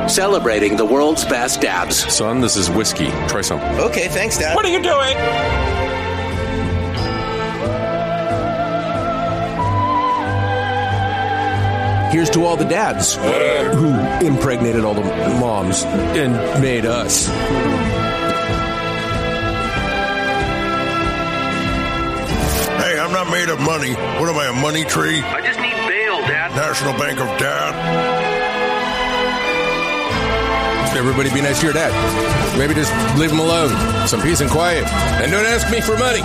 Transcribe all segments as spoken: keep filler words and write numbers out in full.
celebrating the world's best dabs. Son, this is whiskey. Try some. Okay, thanks, Dad. What are you doing? Here's to all the dads who impregnated all the moms and made us. Hey, I'm not made of money. What am I, a money tree? I just need bail, Dad. National Bank of Dad? Everybody be nice to your dad. Maybe just leave him alone. Some peace and quiet. And don't ask me for money.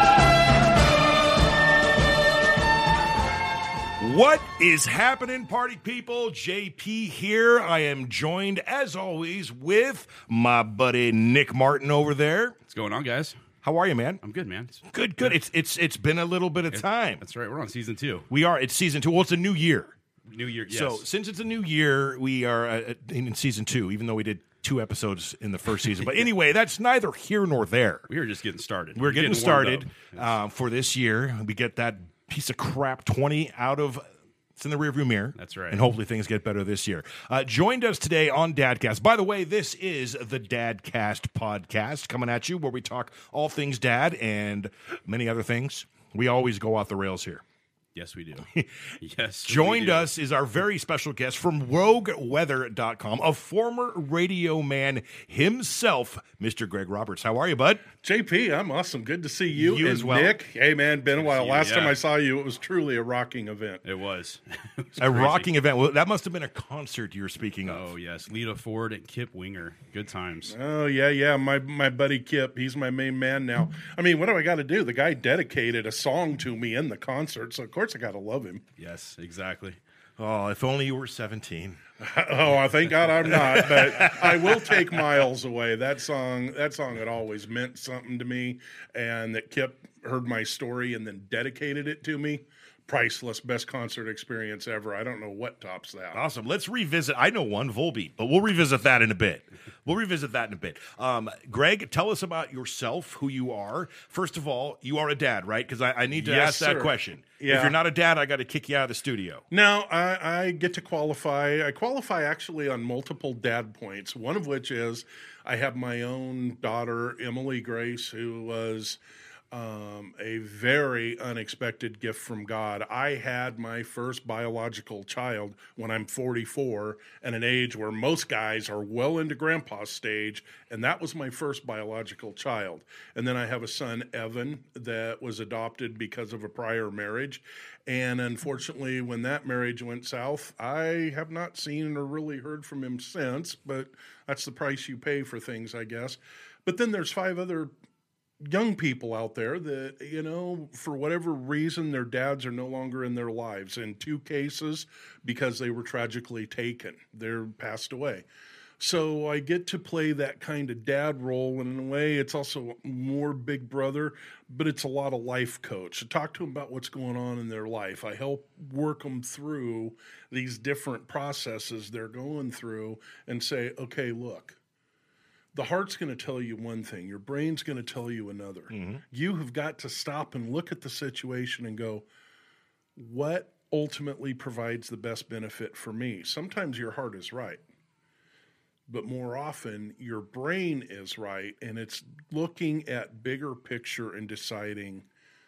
What is happening, party people? J P here. I am joined, as always, with my buddy Nick Martin over there. What's going on, guys? How are you, man? I'm good, man. Good, good. It's it's it's been a little bit of time. That's right. We're on season two. We are. It's season two. Well, it's a new year. New year, yes. So since it's a new year, we are uh, in season two, even though we did two episodes in the first season. But anyway, that's neither here nor there. We were just getting started. We're, We're getting, getting started uh, uh, for this year. We get that piece of crap twenty out of... It's in the rearview mirror. That's right. And hopefully things get better this year. Uh, joined us today on Dadcast. By the way, this is the Dadcast podcast coming at you where we talk all things dad and many other things. We always go off the rails here. Yes, we do. Yes. Joined we do. us is our very special guest from rogue weather dot com, a former radio man himself, Mister Greg Roberts. How are you, bud? J P, I'm awesome. Good to see you, You and as well. Nick. Hey, man, been a while. you, Last yeah. time I saw you, it was truly a rocking event. It was. It was A crazy. rocking event. Well, that must have been a concert you were speaking of. Oh, yes. Lita Ford and Kip Winger. Good times. Oh, yeah, yeah. My my buddy Kip, he's my main man now. I mean, what do I got to do? The guy dedicated a song to me in the concert, so of course I got to love him. Yes, exactly. Oh, if only you were seventeen. Oh, I thank God I'm not, but I will take miles away. That song, that song had always meant something to me, and that Kip heard my story and then dedicated it to me. Priceless, best concert experience ever. I don't know what tops that. Awesome. Let's revisit. I know one, Volbeat, but we'll revisit that in a bit. We'll revisit that in a bit. Um, Greg, tell us about yourself, who you are. First of all, you are a dad, right? Because I, I need to Yes, ask that sir. question. Yeah. If you're not a dad, I got to kick you out of the studio. No, I, I get to qualify. I qualify actually on multiple dad points, one of which is I have my own daughter, Emily Grace, who was um, a very unexpected gift from God. I had my first biological child when I'm forty-four, at an age where most guys are well into grandpa's stage, and that was my first biological child. And then I have a son, Evan, that was adopted because of a prior marriage. And unfortunately, when that marriage went south, I have not seen or really heard from him since, but that's the price you pay for things, I guess. But then there's five other young people out there that, you know, for whatever reason, their dads are no longer in their lives. In two cases, because they were tragically taken. They're passed away. So I get to play that kind of dad role, and in a way, it's also more big brother, but it's a lot of life coach. I talk to them about what's going on in their life. I help work them through these different processes they're going through and say, okay, look, the heart's going to tell you one thing. Your brain's going to tell you another. Mm-hmm. You have got to stop and look at the situation and go, what ultimately provides the best benefit for me? Sometimes your heart is right, but more often your brain is right, and it's looking at bigger picture and deciding,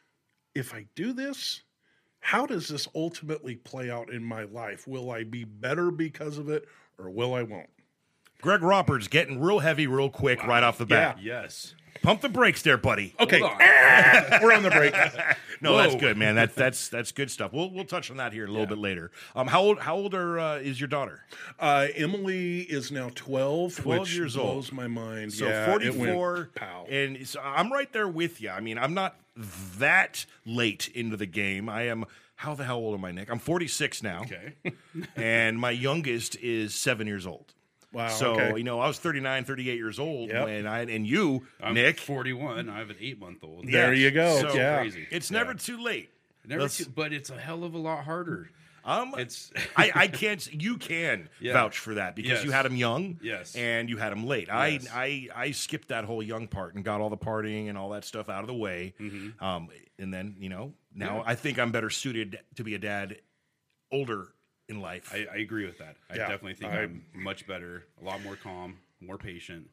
if I do this, how does this ultimately play out in my life? Will I be better because of it, or will I won't? Greg Roberts getting real heavy real quick wow. right off the bat. Yeah. Yes. Pump the brakes there, buddy. Okay. We're on the break. No, Whoa. That's good, man. That, that's that's good stuff. We'll we'll touch on that here a little yeah. bit later. Um, how old how old are, uh, is your daughter? Uh, Emily is now twelve. twelve which years blows old. Blows my mind. So yeah, forty-four. Pow. And so I'm right there with you. I mean, I'm not that late into the game. I am. How the hell old am I, Nick? I'm forty-six now. Okay. And my youngest is seven years old. Wow. So, okay. you know, I was thirty-nine, thirty-eight years old yep. when I, and you, I'm Nick. forty-one. I have an eight-month-old. There yes. you go. So yeah. Crazy. It's yeah. never too late. Never too, but it's a hell of a lot harder. Um, it's I, I can't. You can yeah. vouch for that because yes. you had him young, yes, and you had him late. Yes. I, I I skipped that whole young part and got all the partying and all that stuff out of the way. Mm-hmm. Um, and then you know now yeah. I think I'm better suited to be a dad older in life. I, I agree with that. I Yeah, definitely think I- I, am much better, a lot more calm, more patient.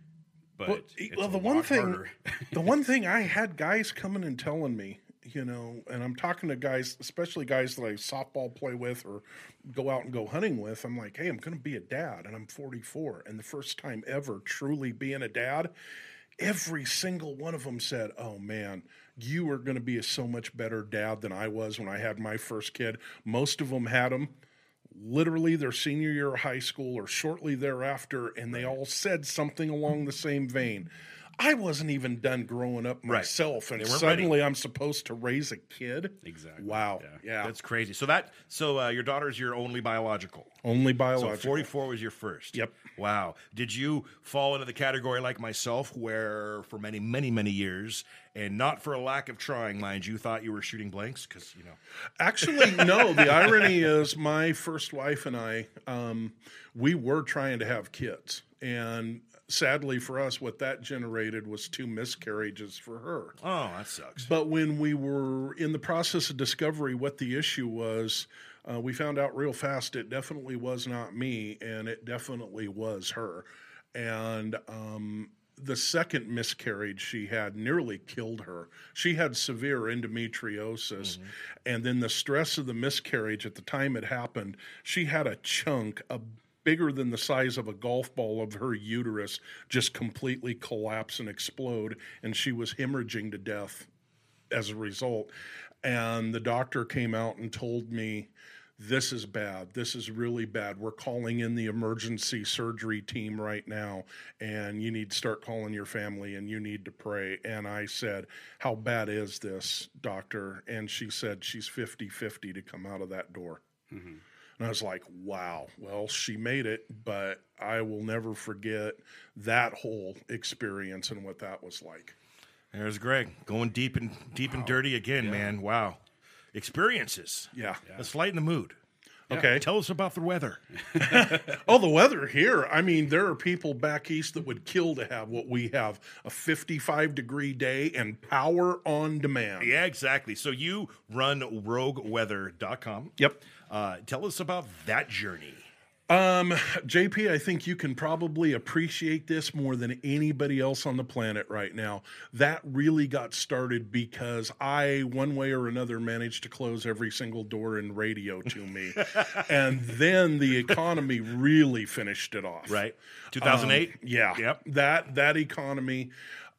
But Well, it's well, a the one lot thing, harder. the one thing I had guys coming and telling me, you know, and I'm talking to guys, especially guys that I softball play with or go out and go hunting with. I'm like, hey, I'm going to be a dad, and I'm forty-four, and the first time ever truly being a dad. Every single one of them said, "Oh man, you are going to be a so much better dad than I was when I had my first kid." Most of them had them literally their senior year of high school or shortly thereafter, and they all said something along the same vein. I wasn't even done growing up Right. myself, and They weren't suddenly I'm supposed to raise a kid. Exactly. Wow. Yeah. Yeah. That's crazy. So that so uh, your daughter's your only biological. Only So biological. forty-four was your first. Yep. Wow. Did you fall into the category like myself, where for many, many, many years, and not for a lack of trying, mind you, thought you were shooting blanks? Because you know. Actually, no. The irony is, my first wife and I, um, we were trying to have kids, and sadly for us, what that generated was two miscarriages for her. Oh, that sucks. But when we were in the process of discovery what the issue was, uh, we found out real fast it definitely was not me, and it definitely was her. And um, the second miscarriage she had nearly killed her. She had severe endometriosis, mm-hmm. and then the stress of the miscarriage at the time it happened, she had a chunk, a bigger than the size of a golf ball of her uterus just completely collapse and explode, and she was hemorrhaging to death as a result. And the doctor came out and told me, this is bad. This is really bad. We're calling in the emergency surgery team right now, and you need to start calling your family, and you need to pray. And I said, how bad is this, doctor? And she said she's fifty-fifty to come out of that door. Mm-hmm. And I was like, wow, well, she made it, but I will never forget that whole experience and what that was like. There's Greg going deep and deep and dirty again, Yeah. man. Wow. Experiences. Yeah. Let's lighten the mood. Okay. Tell us about the weather. Oh, the weather here. I mean, there are people back east that would kill to have what we have, a fifty-five degree day and power on demand. Yeah, exactly. So you run rogue weather dot com. Yep. Uh, tell us about that journey. Um, J P, I think you can probably appreciate this more than anybody else on the planet right now. That really got started because I, one way or another, managed to close every single door in radio to me. And then the economy really finished it off. Right. two thousand eight? Um, yeah. Yep. That, that economy,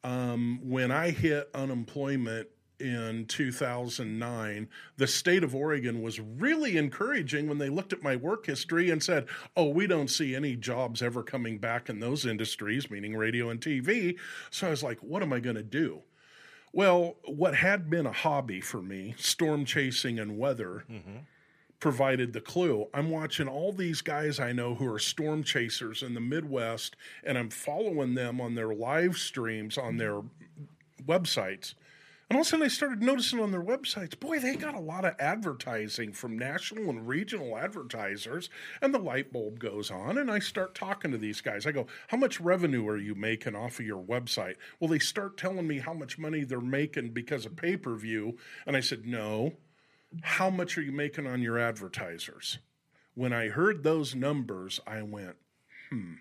um, when I hit unemployment in two thousand nine, the state of Oregon was really encouraging when they looked at my work history and said, oh, we don't see any jobs ever coming back in those industries, meaning radio and T V. So I was like, what am I going to do? Well, what had been a hobby for me, storm chasing and weather, mm-hmm. provided the clue. I'm watching all these guys I know who are storm chasers in the Midwest, and I'm following them on their live streams on their websites. And all of a sudden I started noticing on their websites, boy, they got a lot of advertising from national and regional advertisers. And the light bulb goes on, and I start talking to these guys. I go, how much revenue are you making off of your website? Well, they start telling me how much money they're making because of pay-per-view. And I said, no, how much are you making on your advertisers? When I heard those numbers, I went, hmm,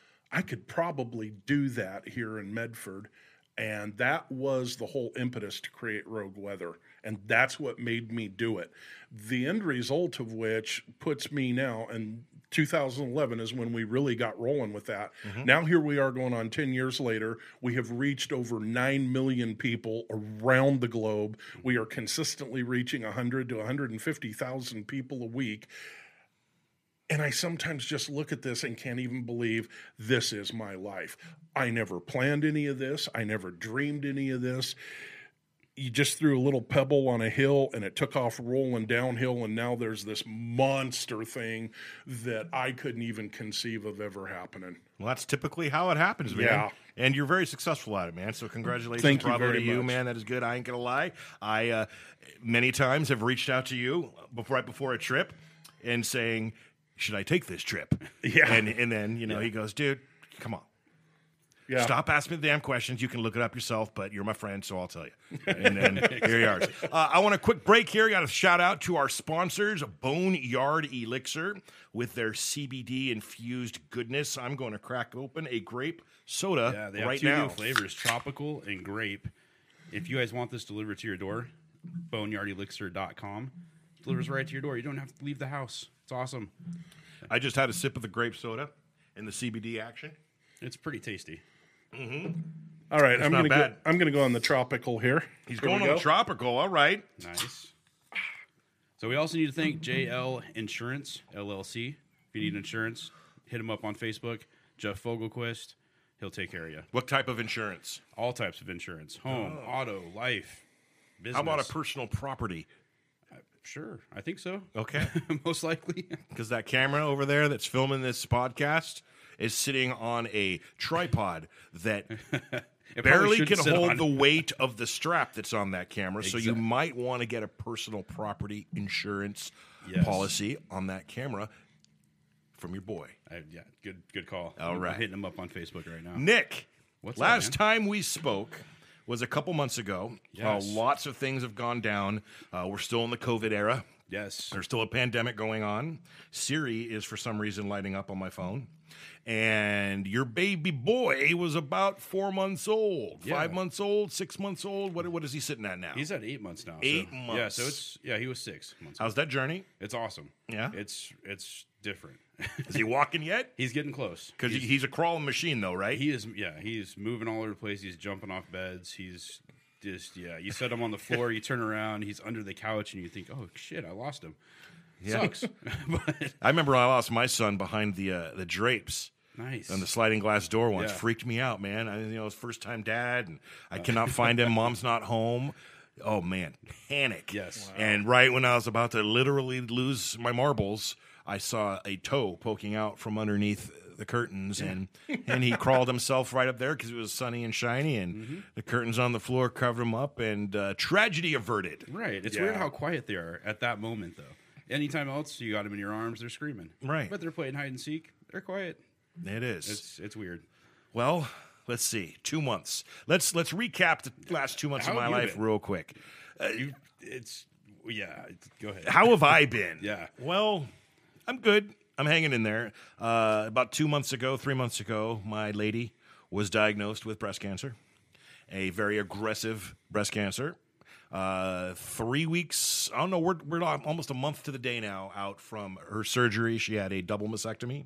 I could probably do that here in Medford. And that was the whole impetus to create Rogue Weather. And that's what made me do it. The end result of which puts me now, and two thousand eleven is when we really got rolling with that. Mm-hmm. Now here we are going on ten years later. We have reached over nine million people around the globe. We are consistently reaching one hundred to one hundred fifty thousand people a week. And I sometimes just look at this and can't even believe this is my life. I never planned any of this. I never dreamed any of this. You just threw a little pebble on a hill and it took off rolling downhill, and now there's this monster thing that I couldn't even conceive of ever happening. Well, that's typically how it happens, man. Yeah. And you're very successful at it, man. So congratulations. Thank you Bravo very to you, much. man. That is good. I ain't going to lie. I uh, many times have reached out to you before, right before a trip and saying, should I take this trip? Yeah. And and then, you know, Yeah. he goes, dude, come on. Yeah. Stop asking me the damn questions. You can look it up yourself, but you're my friend, so I'll tell you. And then here you are. Uh, I want a quick break here. Got a shout out to our sponsors, Boneyard Elixir, with their C B D infused goodness. I'm going to crack open a grape soda Yeah, they have right two now. new flavors, tropical and grape. If you guys want this delivered to your door, boneyard elixir dot com. Delivers right to your door. You don't have to leave the house. It's awesome. I just had a sip of the grape soda and the C B D action. It's pretty tasty. All right, I'm not gonna bad. go. I'm gonna go on the tropical here. He's Here going we on go. the tropical. All right. Nice. So we also need to thank J L Insurance, L L C. If you need insurance, hit him up on Facebook. Jeff Fogelquist. He'll take care of you. What type of insurance? All types of insurance. Home, auto, life, business. How about a personal property? Sure. I think so. Okay. Most likely. Because that camera over there that's filming this podcast is sitting on a tripod that It probably barely shouldn't can sit hold on. the weight of the strap that's on that camera. So you Exact- might want to get a personal property insurance Yes. policy on that camera from your boy. I, yeah, good good call. All I'm right. hitting him up on Facebook right now. Nick, What's up, last man? time we spoke was a couple months ago. Yes. Uh, lots of things have gone down. Uh, we're still in the COVID era. Yes. There's still a pandemic going on. Siri is for some reason lighting up on my phone. And your baby boy was about four months old, Yeah. five months old, six months old. What, what is he sitting at now? He's at eight months now. so- Eight Yeah, months. so it's yeah, he was six months. How's that journey? It's awesome. Yeah? It's it's different. Is he walking yet? He's getting close. Because he's, he's a crawling machine, though, right? he is yeah, he's moving all over the place. He's jumping off beds. He's just yeah, you set him on the floor, you turn around, he's under the couch and you think, "Oh shit, I lost him." Yeah. Sucks. But I remember I lost my son behind the uh, the drapes. nice. And the sliding glass door once Yeah. freaked me out, man. I, you know, his first time dad, and I cannot find him. Mom's not home. Oh man, panic. Yes. And right when I was about to literally lose my marbles, I saw a toe poking out from underneath the curtains, and and he crawled himself right up there because it was sunny and shiny, and Mm-hmm. the curtains on the floor covered him up, and uh, tragedy averted. Right. It's Yeah. weird how quiet they are at that moment, though. Anytime else, you got them in your arms, they're screaming. Right. But they're playing hide and seek. They're quiet. It is. It's it's weird. Well, let's see. Two months. Let's let's recap the last two months How of my have you life been? real quick. You, it's yeah. it's- Go ahead. How have I been? Yeah. Well, I'm good. I'm hanging in there. Uh, about two months ago, three months ago, my lady was diagnosed with breast cancer, a very aggressive breast cancer. Uh, three weeks, I don't know, we're, we're almost a month to the day now out from her surgery. She had a double mastectomy,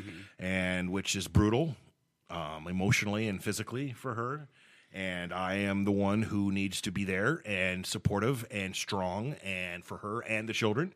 and which is brutal, um, emotionally and physically for her. And I am the one who needs to be there and supportive and strong and for her and the children.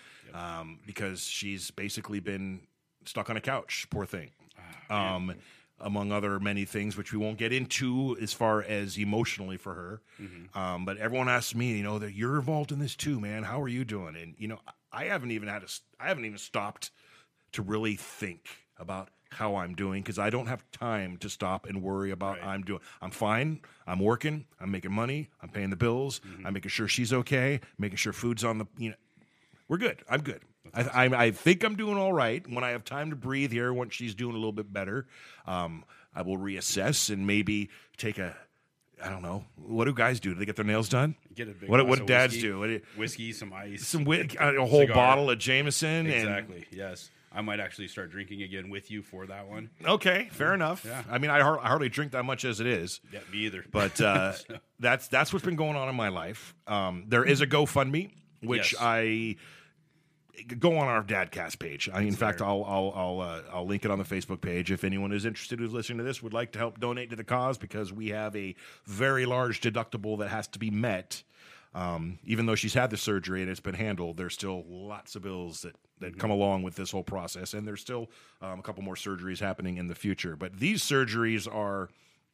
Um, because she's basically been stuck on a couch, poor thing. Um, among other many things, which we won't get into as far as emotionally for her. Um, but everyone asks me, you know, that you're involved in this too, man. How are you doing? And you know, I haven't even had a, I haven't even stopped to really think about how I'm doing because I don't have time to stop and worry about Right. I'm doing. I'm fine. I'm working. I'm making money. I'm paying the bills. I'm making sure she's okay. Making sure food's on the, you know. We're good. I'm good. I, I, I think I'm doing all right. When I have time to breathe here, once she's doing a little bit better, um, I will reassess and maybe take a, I don't know. What do guys do? Do they get their nails done? Get a big What, glass what do of dads whiskey, do? What do- Whiskey, some ice. Some whi- a whole Cigar. bottle of Jameson. Exactly. Yes. I might actually start drinking again with you for that one. And, okay, fair enough. Yeah. I mean, I, har- I hardly drink that much as it is. Yeah, me either. But uh, that's that's what's been going on in my life. Um, there is a GoFundMe, which Yes. I go on our Dadcast page. I, in fact, there. I'll I'll I'll, uh, I'll link it on the Facebook page if anyone is interested who's listening to this would like to help donate to the cause because we have a very large deductible that has to be met. Um, even though she's had the surgery and it's been handled, there's still lots of bills that, that come along with this whole process, and there's still um, a couple more surgeries happening in the future. But these surgeries are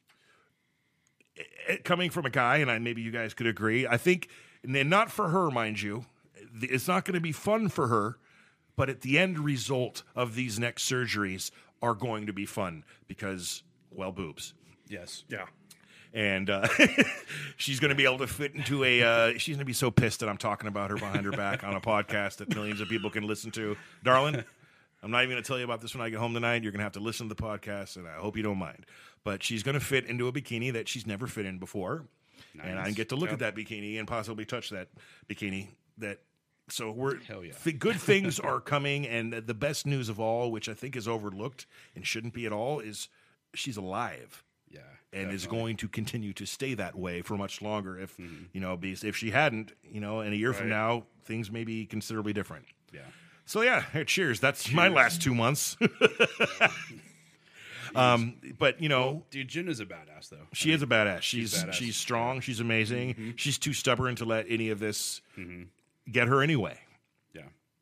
it, coming from a guy, and I, maybe you guys could agree. I think, and not for her, mind you, it's not going to be fun for her, but at the end result of these next surgeries are going to be fun because, well, boobs. yes. Yeah. And uh, she's going to be able to fit into a. Uh, she's going to be so pissed that I'm talking about her behind her back on a podcast that millions of people can listen to. Darling, I'm not even going to tell you about this when I get home tonight. You're going to have to listen to the podcast, and I hope you don't mind. But she's going to fit into a bikini that she's never fit in before. Nice. And I get to look yep. at that bikini and possibly touch that bikini. That So we're Hell yeah. th- good things are coming, and the best news of all, which I think is overlooked and shouldn't be at all, is she's alive. Yeah, and definitely. is going to continue to stay that way for much longer. If mm-hmm. you know, because if she hadn't, you know, in a year right. from now, things may be considerably different. Yeah. So yeah, hey, cheers. That's cheers. my last two months. um, but you know, well, dude, Jen is a badass though. She I mean, is a badass. She's she's, badass. she's strong. She's amazing. Mm-hmm. She's too stubborn to let any of this mm-hmm. get her anyway. Yeah.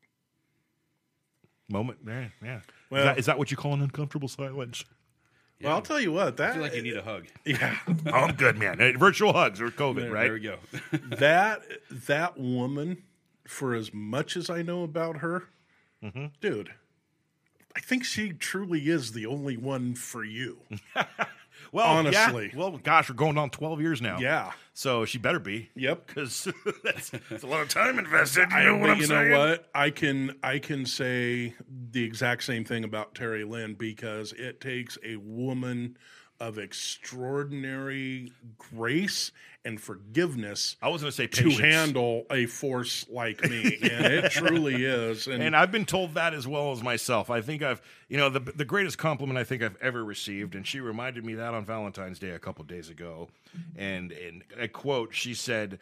Moment. Yeah. Yeah. Well, is that, is that what you call an uncomfortable silence? Yeah. Well, I'll tell you what. That I feel like you need a hug. Yeah, oh, I'm good, man. Virtual hugs or COVID, there, right? There we go. that that woman, for as much as I know about her, mm-hmm. dude, I think she truly is the only one for you. Well, honestly, yeah. Well, gosh, we're going on twelve years now. Yeah, so she better be. Yep, because that's, that's a lot of time invested. You I, know what I'm you saying? know what? I can I can say the exact same thing about Terry Lynn, because it takes a woman of extraordinary grace and forgiveness. I was going to say to patience. handle a force like me, and it truly is. And, and I've been told that as well as myself. I think I've, you know, the the greatest compliment I think I've ever received, and she reminded me that on Valentine's Day a couple of days ago, and and a quote, she said,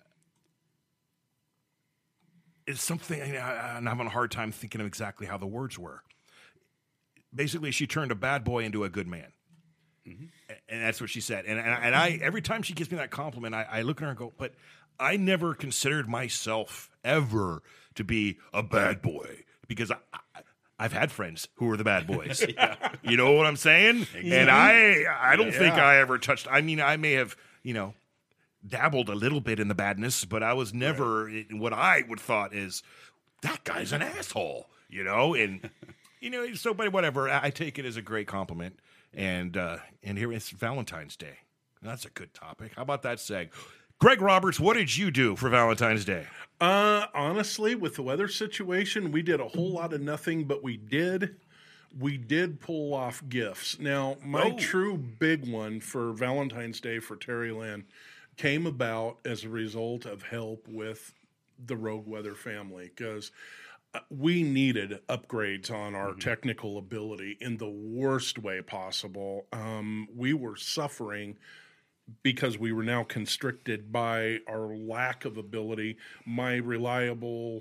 "It's something," and I'm having a hard time thinking of exactly how the words were. Basically, she turned a bad boy into a good man. Mm-hmm. And that's what she said. And, and, I, and I, every time she gives me that compliment, I, I look at her and go, but I never considered myself ever to be a bad boy, because I, I, I've had friends who were the bad boys. Yeah. You know what I'm saying? Exactly. And I, I don't yeah. think I ever touched, I mean, I may have, you know, dabbled a little bit in the badness, but I was never, right. what I would thought is, that guy's an asshole, you know? And, you know, so, but whatever, I take it as a great compliment. And uh, and here it's Valentine's Day. That's a good topic. How about that seg? Greg Roberts, what did you do for Valentine's Day? Uh, honestly, with the weather situation, we did a whole lot of nothing, but we did we did pull off gifts. Now, my oh. true big one for Valentine's Day for Terry Lynn came about as a result of help with the Rogue Weather family, because we needed upgrades on our mm-hmm. technical ability in the worst way possible. Um, we were suffering because we were now constricted by our lack of ability. My reliable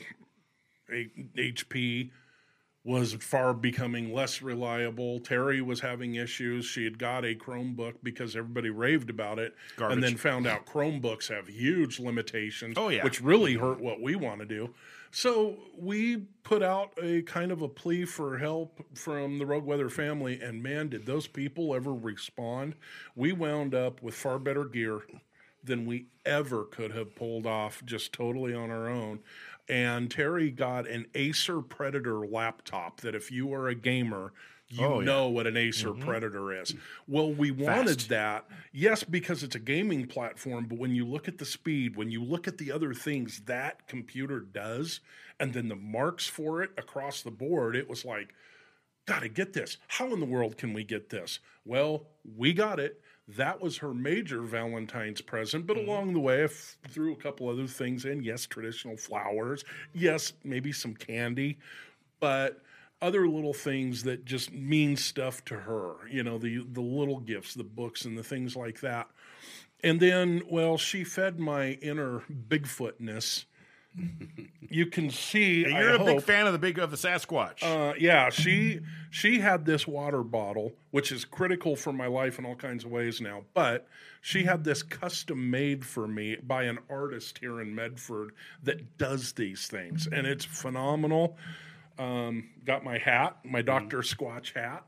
H P was far becoming less reliable. Terry was having issues. She had got a Chromebook because everybody raved about it. Garbage. And then found out Chromebooks have huge limitations, oh, yeah. which really hurt what we want to do. So we put out a kind of a plea for help from the Rogue Weather family, and man, did those people ever respond. We wound up with far better gear than we ever could have pulled off just totally on our own. And Terry got an Acer Predator laptop that if you are a gamer, you oh, know yeah. what an Acer mm-hmm. Predator is. Well, we wanted Fast. that, yes, because it's a gaming platform, but when you look at the speed, when you look at the other things that computer does, and then the marks for it across the board, it was like, gotta get this. How in the world can we get this? Well, we got it. That was her major Valentine's present, but mm-hmm. along the way, I f- threw a couple other things in. Yes, traditional flowers. Yes, maybe some candy, but other little things that just mean stuff to her, you know, the the little gifts, the books, and the things like that. And then, well, she fed my inner Bigfootness. You can see. Yeah, you're I a hope, big fan of the big of the Sasquatch. Uh, yeah, she she had this water bottle, which is critical for my life in all kinds of ways now. But she had this custom made for me by an artist here in Medford that does these things, and it's phenomenal. Um, got my hat, my Doctor Squatch hat,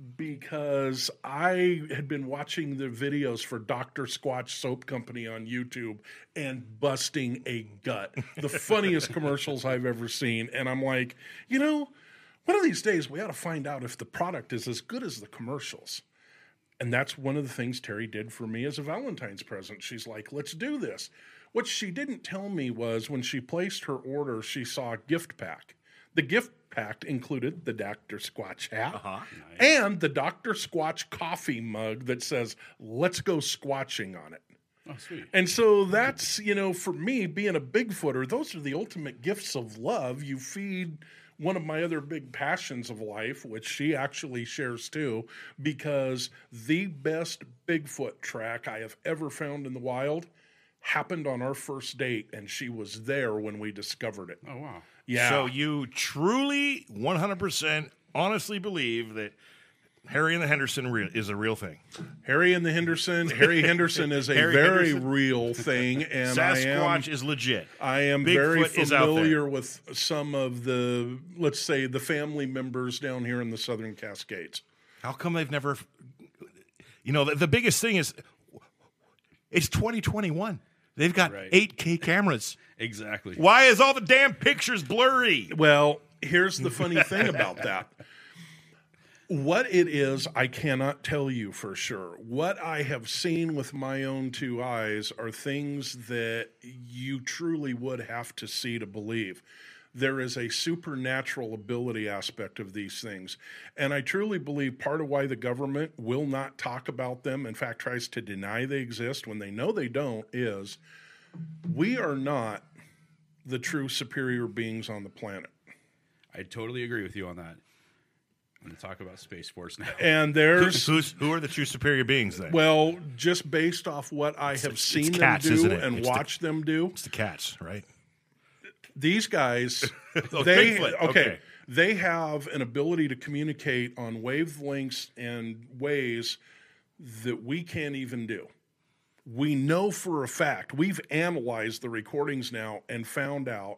because I had been watching the videos for Doctor Squatch Soap Company on YouTube and busting a gut. The funniest commercials I've ever seen. And I'm like, you know, one of these days we ought to find out if the product is as good as the commercials. And that's one of the things Terry did for me as a Valentine's present. She's like, let's do this. What she didn't tell me was when she placed her order, she saw a gift pack The gift pack included the Doctor Squatch hat Uh-huh. and the Doctor Squatch coffee mug that says, "Let's go squatching" on it. Oh, sweet. And so that's, you know, for me, being a Bigfooter, those are the ultimate gifts of love. You feed one of my other big passions of life, which she actually shares too, because the best Bigfoot track I have ever found in the wild happened on our first date, and she was there when we discovered it. Oh, wow. Yeah. So you truly, one hundred percent, honestly believe that Harry and the Henderson re- is a real thing. Harry and the Henderson. Harry Henderson is a Harry very Henderson. real thing, and I am Sasquatch is legit. I am Bigfoot very is out there. familiar with some of the, let's say, the family members down here in the Southern Cascades. How come they've never? You know, the, the biggest thing is it's twenty twenty-one. They've got Right. eight K cameras. Exactly. Why is all the damn pictures blurry? Well, here's the funny thing about that. What it is, I cannot tell you for sure. What I have seen with my own two eyes are things that you truly would have to see to believe. There is a supernatural ability aspect of these things. And I truly believe part of why the government will not talk about them, in fact, tries to deny they exist when they know they don't, is we are not the true superior beings on the planet. I totally agree with you on that. I'm going to talk about Space Force now. And there's, Who's, who are the true superior beings then? well, just based off what I have it's seen cats, them isn't do it? and It's the- watched them do, It's the cats, right? these guys, Oh, they Bigfoot, okay, okay. they have an ability to communicate on wavelengths and ways that we can't even do. We know for a fact, we've analyzed the recordings now and found out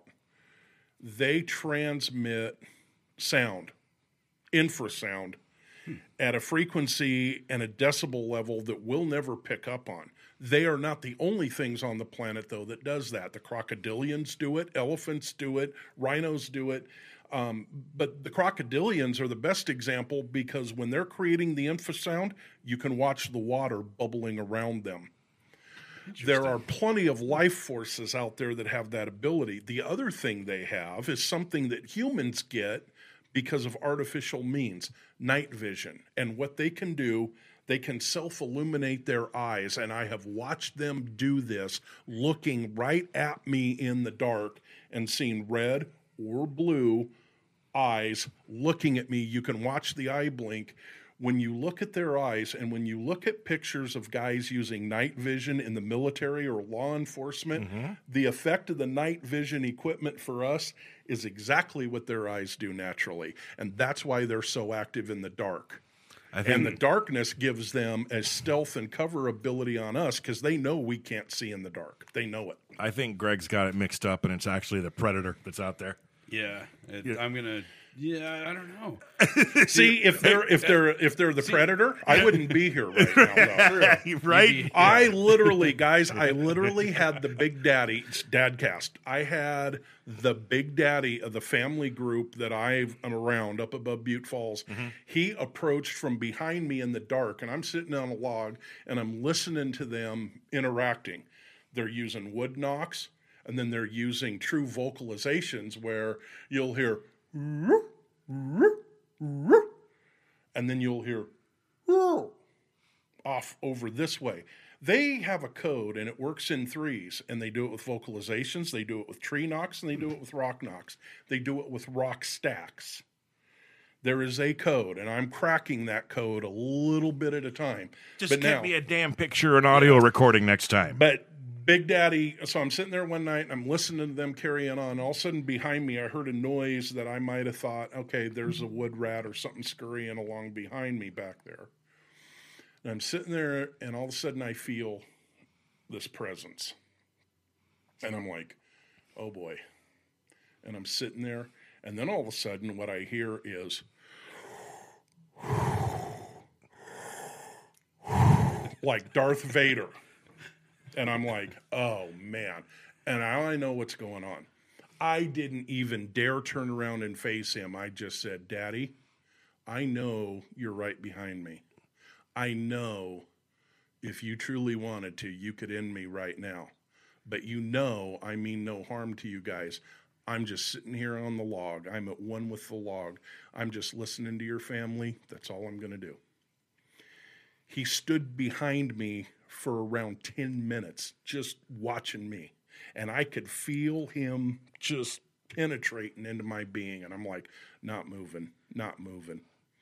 they transmit sound, infrasound, at a frequency and a decibel level that we'll never pick up on. They are not the only things on the planet, though, that does that. The crocodilians do it, elephants do it, rhinos do it. Um, but the crocodilians are the best example because when they're creating the infrasound, you can watch the water bubbling around them. There are plenty of life forces out there that have that ability. The other thing they have is something that humans get because of artificial means, night vision. And what they can do, they can self-illuminate their eyes. And I have watched them do this, looking right at me in the dark and seeing red or blue eyes looking at me. You can watch the eye blink. When you look at their eyes and when you look at pictures of guys using night vision in the military or law enforcement, Mm-hmm. the effect of the night vision equipment for us is exactly what their eyes do naturally. And that's why they're so active in the dark. I think And the darkness gives them a stealth and cover ability on us because they know we can't see in the dark. They know it. I think Greg's got it mixed up, and it's actually the predator that's out there. Yeah. It, I'm going to, yeah, I don't know. See, if they're if they're if they're the predator, I wouldn't be here right now. Though. Right? I literally, guys, I literally had the Big Daddy Dadcast. I had the Big Daddy of the family group that I am around up above Butte Falls. He approached from behind me in the dark, and I'm sitting on a log, and I'm listening to them interacting. They're using wood knocks, and then they're using true vocalizations where you'll hear, and then you'll hear off over this way. They have a code and it works in threes, and they do it with vocalizations, they do it with tree knocks, and they do it with rock knocks. They do it with rock stacks. There is a code, and I'm cracking that code a little bit at a time. Just but get now, me a damn picture and audio recording next time. but Big Daddy, so I'm sitting there one night and I'm listening to them carrying on. All of a sudden behind me, I heard a noise that I might have thought, okay, there's a wood rat or something scurrying along behind me back there. And I'm sitting there and all of a sudden I feel this presence. And I'm like, oh boy. And I'm sitting there. And then all of a sudden what I hear is like Darth Vader. And I'm like, oh, man. And now I know what's going on. I didn't even dare turn around and face him. I just said, Daddy, I know you're right behind me. I know if you truly wanted to, you could end me right now. But you know I mean no harm to you guys. I'm just sitting here on the log. I'm at one with the log. I'm just listening to your family. That's all I'm going to do. He stood behind me for around ten minutes, just watching me. And I could feel him just penetrating into my being. And I'm like, not moving, not moving.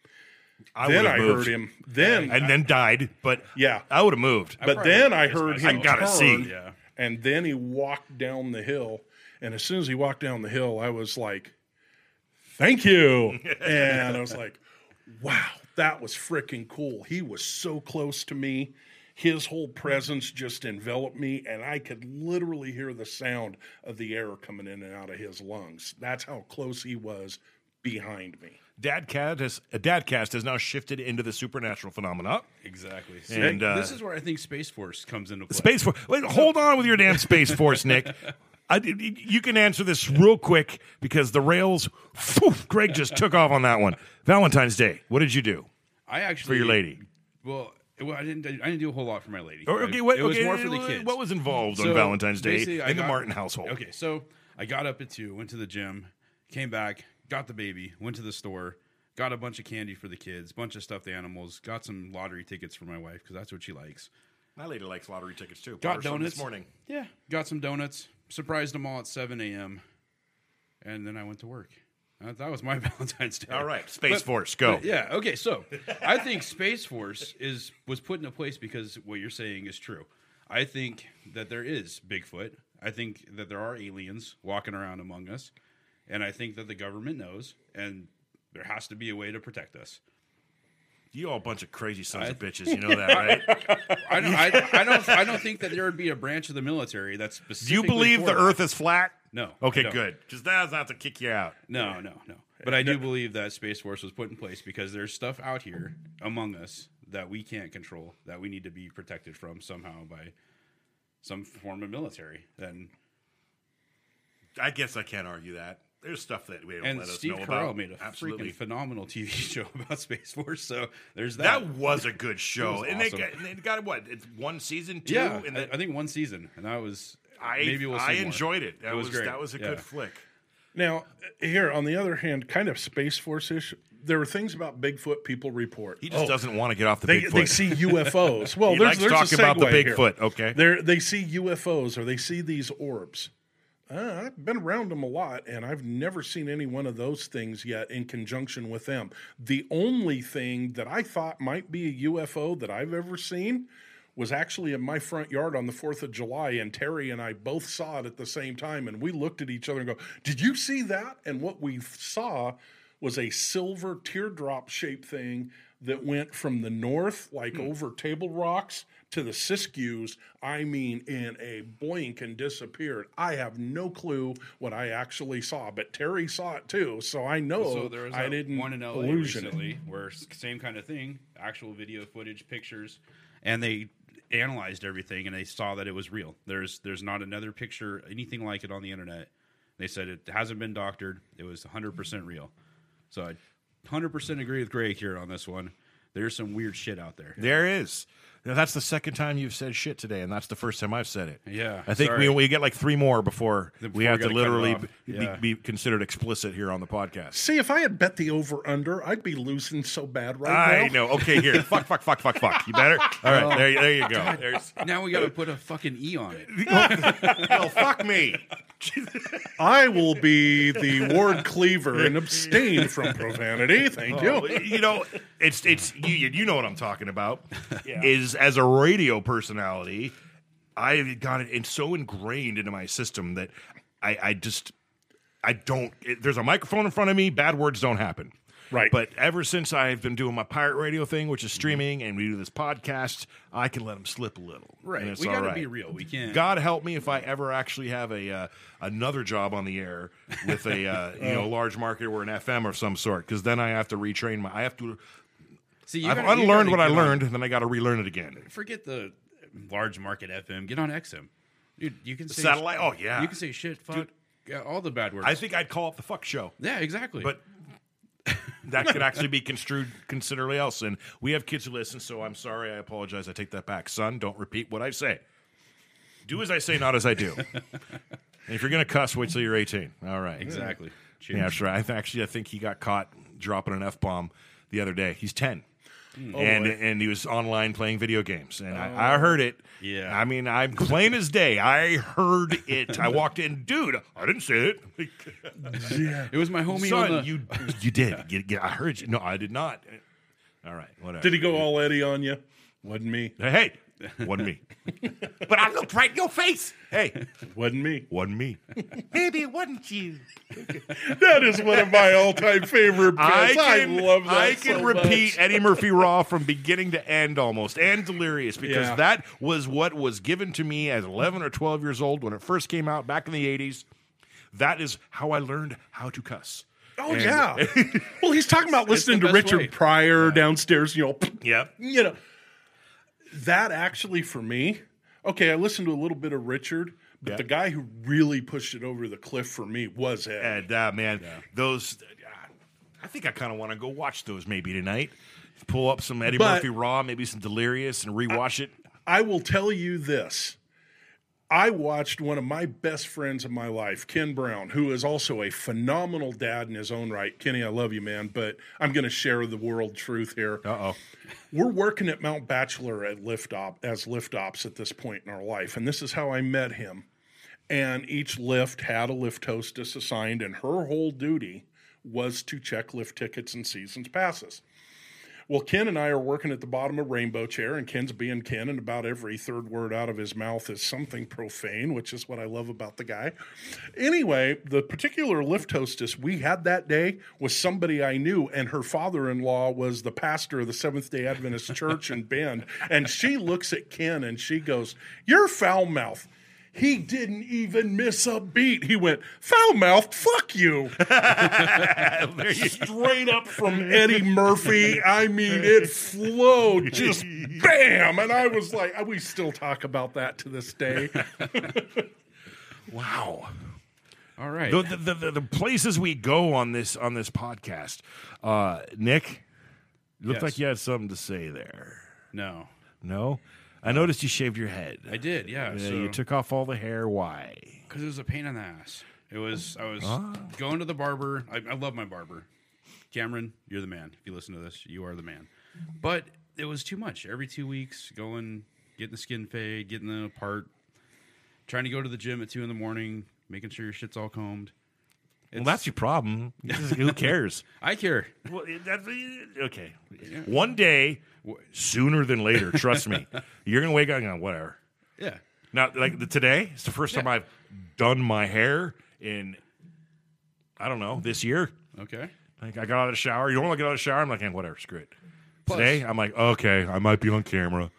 I then would've I moved. heard him. Then and then died. But yeah, I would have moved. But probably then I pissed heard myself. him I gotta turn, see. Yeah. and then he walked down the hill. And as soon as he walked down the hill, I was like, thank you. And I was like, wow, that was freaking cool. He was so close to me. His whole presence just enveloped me, and I could literally hear the sound of the air coming in and out of his lungs. That's how close he was behind me. Dadcast has, uh, Dadcast has now shifted into the supernatural phenomena. Exactly. And, uh, this is where I think Space Force comes into play. Space Force. Wait, hold on with your damn Space Force, Nick. I, you can answer this real quick because the rails, phew, Greg just took off on that one. Valentine's Day. What did you do I actually for your lady? Well, well, I didn't. I didn't do a whole lot for my lady. Or, okay, I- what, it was okay, more for the what- kids. What was involved So, on Valentine's Day basically, I in the got- Martin household? Okay, so I got up at two, went to the gym, came back, got the baby, went to the store, got a bunch of candy for the kids, bunch of stuffed animals, got some lottery tickets for my wife because that's what she likes. My lady likes lottery tickets too. Bought Got her some donuts this morning. Yeah, got some donuts. Surprised them all at seven a.m. and then I went to work. Uh, that was my Valentine's Day. All right, Space But- Force, go. but yeah. Okay. So I think Space Force is was put into place because what you're saying is true. I think that there is Bigfoot. I think that there are aliens walking around among us, and I think that the government knows, and there has to be a way to protect us. You all a bunch of crazy sons I- of bitches. You know that, right? I don't. I, I don't. I don't think that there would be a branch of the military that's Do specifically. you believe for the that. Earth is flat? No. Okay, I don't. good. Because that's not to kick you out. No, no, no. But I do believe that Space Force was put in place because there's stuff out here among us that we can't control, that we need to be protected from somehow by some form of military. And I guess I can't argue that. There's stuff that we don't and let us Steve know Carell about. made a Absolutely. freaking phenomenal T V show about Space Force. So there's that. That was a good show. was and awesome. they, got, and they got, what, it's one season, two? yeah, and I, then, I think one season, and that was I, maybe we'll see I more. enjoyed it. That It was was, great. That was a Yeah. good flick. Now, here, on the other hand, kind of Space Force-ish, there are things about Bigfoot people report. He just Oh, doesn't want to get off the They, Bigfoot. they see U F Os. Well, He there's, likes there's talking a about the segue here. Bigfoot, okay. They're, they see U F Os or they see these orbs. Uh, I've been around them a lot, and I've never seen any one of those things yet in conjunction with them. The only thing that I thought might be a U F O that I've ever seen was actually in my front yard on the fourth of July, and Terry and I both saw it at the same time, and we looked at each other and go, did you see that? And what we saw was a silver teardrop-shaped thing that went from the north, like over Table Rocks, to the Siskiyous, I mean, in a blink and disappeared. I have no clue what I actually saw, but Terry saw it too, so I know So there was I that didn't one in L A illusion recently it. where s- same kind of thing, actual video footage, pictures, and they analyzed everything and they saw that it was real. There's there's not another picture, anything like it on the internet. They said it hasn't been doctored. It was one hundred percent real. So I one hundred percent agree with Greg here on this one. There's some weird shit out there. There is. Now, that's the second time you've said shit today, and that's the first time I've said it. Yeah, I think sorry. we, we get like three more before, Before we have we to gotta cut it literally off. be, Yeah. be considered explicit here on the podcast. See, if I had bet the over-under, I'd be losing so bad right I now. know. Okay, here. fuck, fuck, fuck, fuck, fuck. You better? All right, there, there you go. There's, Now we got to put a fucking E on it. well, fuck me. I will be the Ward Cleaver and abstain from profanity. Thank Oh, you. you know, it's it's you, you know what I'm talking about. Is as a radio personality, I got it it's so ingrained into my system that I, I just I don't. It, there's a microphone in front of me. Bad words don't happen. Right. But ever since I've been doing my pirate radio thing, which is streaming, and we do this podcast, I can let them slip a little. Right. And it's We all got to right. be real. We can't. God help me if I ever actually have a uh, another job on the air with a uh, you know large market or an F M of some sort, because then I have to retrain my. I have to. See, you I've gotta- you unlearned gotta what I get on- learned, and then I got to relearn it again. Forget the large market F M. Get on X M. Dude, you can say Satellite? Oh, yeah. You can say shit, fuck, Dude. yeah, all the bad words. I think I'd call it the fuck show, yeah, exactly. but that could actually be construed considerably else. And we have kids who listen, so I'm sorry. I apologize. I take that back, son. Don't repeat what I say. Do as I say, not as I do. if you're gonna cuss, wait till you're eighteen. All right, Exactly. Cheers. Yeah, that's right. I th- actually, I think he got caught dropping an F bomb the other day. He's ten. Oh, and boy. and he was online playing video games, and I, I heard it. Yeah. I mean, I'm plain as day. I heard it. I walked in, dude. I didn't say it. It was my homie Son, on the. you you did. You, you, I heard you. No, I did not. All right, whatever. Did he go all Eddie on you? Wasn't me. Hey, wasn't me. But I looked right in your face. Hey, Wasn't me. wasn't me. Maybe it wasn't you. That is one of my all-time favorite bits. I I, can, love that I can so repeat much. Eddie Murphy Raw from beginning to end almost, and Delirious, because Yeah. that was what was given to me as eleven or twelve years old when it first came out back in the eighties. That is how I learned how to cuss. Oh, And- yeah. Well, he's talking about It's the listening to best Richard way. Pryor downstairs, you know. Yep. You know, that actually for me, okay, I listened to a little bit of Richard, but Yeah. the guy who really pushed it over the cliff for me was Ed. And uh, man, those. I think I kind of want to go watch those maybe tonight. Pull up some Eddie But- Murphy Raw, maybe some Delirious, and rewatch it. I will tell you this. I watched one of my best friends of my life, Ken Brown, who is also a phenomenal dad in his own right. Kenny, I love you, man, but I'm going to share the world truth here. Uh oh. We're working at Mount Bachelor at lift op as lift ops at this point in our life, and this is how I met him. And each lift had a lift hostess assigned, and her whole duty was to check lift tickets and seasons passes. Well, Ken and I are working at the bottom of Rainbow Chair, and Ken's being Ken, and about every third word out of his mouth is something profane, which is what I love about the guy. Anyway, the particular lift hostess we had that day was somebody I knew, and her father-in-law was the pastor of the Seventh-day Adventist Church in Bend. And she looks at Ken, and she goes, "You're foul-mouthed." He didn't even miss a beat. He went, "Foul-mouthed, fuck you." Straight up from Eddie Murphy. I mean, it flowed just bam. And I was like, we still talk about that to this day. Wow. All right. The, the, the, the places we go on this on this podcast, uh, Nick, it looked Yes. like you had something to say there. No, No, I noticed you shaved your head. I did. Yeah. Yeah, so, you took off all the hair. Why? because it was a pain in the ass. It was. I was Ah. going to the barber. I, I love my barber, Cameron. You're the man. If you listen to this, you are the man. But it was too much. Every two weeks, going, getting the skin fade, getting the apart, trying to go to the gym at two in the morning, making sure your shit's all combed. Well, that's your problem. Who cares? I care. Well, that's okay. One day, sooner than later, trust me, you're gonna wake up and go, whatever. Yeah. Now, like the, today, it's the first time I've done my hair in, I don't know, this year. Okay. Like I got out of the shower. You don't want to get out of the shower? I'm like, hey, whatever, screw it. Plus- Today, I'm like, okay, I might be on camera.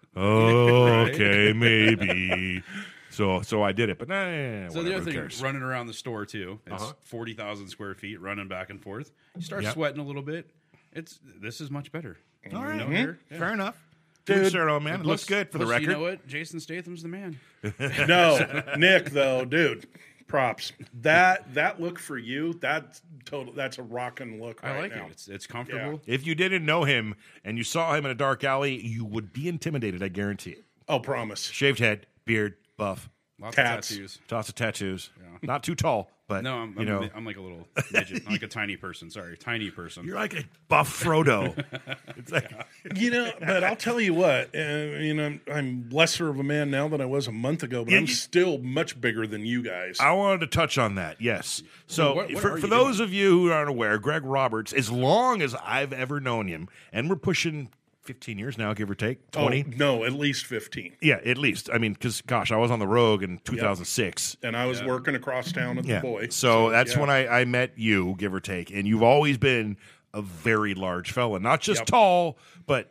Oh, Right. okay, maybe. So, so I did it, but nah, nah, nah, So whatever, the who other thing, cares? running around the store too. It's Uh-huh. forty thousand square feet, running back and forth. You start Yep. sweating a little bit. It's this is much better. All right, No mhm. hair. Yeah. Fair enough. Dude, Dude on, man. It looks Plus- good for the plus, record. You know what? Jason Statham's the man. No, Nick, though, dude, props. That that look for you, that's total. That's a rocking look right I like now. it. It's it's comfortable. If you didn't know him and you saw him in a dark alley, you would be intimidated. I guarantee it. Oh, promise. Shaved head, beard, buff, Lots Tats. of tattoos. lots of tattoos. Not too tall, but No, I'm, you I'm, know, a, I'm like a little midget. I'm like a tiny person. Sorry, tiny person. you're like a buff Frodo. It's like You know, but I'll tell you what. Uh, you know, I'm, I'm lesser of a man now than I was a month ago, but Yeah, I'm you- still much bigger than you guys. I wanted to touch on that. Yes. So What- what for, are for you those of you who aren't aware, Greg Roberts, as long as I've ever known him, and we're pushing fifteen years now, give or take twenty. Oh, no, at least fifteen. Yeah, at least. I mean, because gosh, I was on the Rogue in two thousand six. And I was working across town at Yeah. the Boy. So, that's yeah. when I, I met you, give or take. And you've always been a very large fella. Not just Yep. tall, but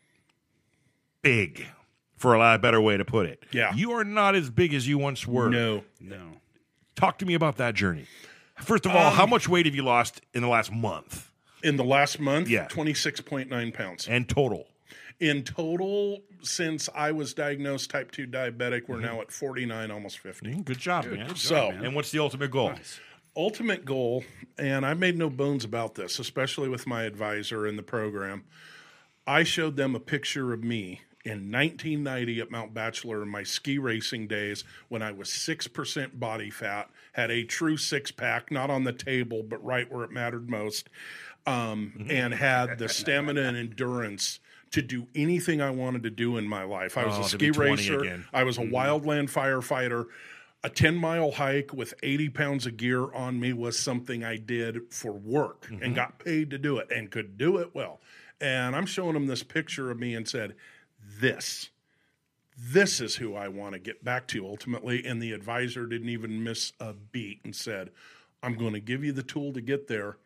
big, for a lot better way to put it. Yeah. You are not as big as you once were. No. No. Talk to me about that journey. First of all, Um, how much weight have you lost in the last month? In the last month, Yeah. twenty-six point nine pounds. And total? In total, since I was diagnosed type two diabetic, Mm-hmm. we're now at forty-nine, almost fifty. Mm, Good job, man. So, And what's the ultimate goal? ultimate goal, and I made no bones about this, especially with my advisor in the program. I showed them a picture of me in nineteen ninety at Mount Bachelor in my ski racing days when I was six percent body fat, had a true six-pack, not on the table, but right where it mattered most, um, and had the stamina and endurance to do anything I wanted to do in my life. I was Oh, a to ski be twenty racer. again. I was a wildland firefighter. A ten-mile hike with eighty pounds of gear on me was something I did for work and got paid to do it and could do it well. And I'm showing them this picture of me and said, this, this is who I want to get back to ultimately. And the advisor didn't even miss a beat and said, I'm going to give you the tool to get there.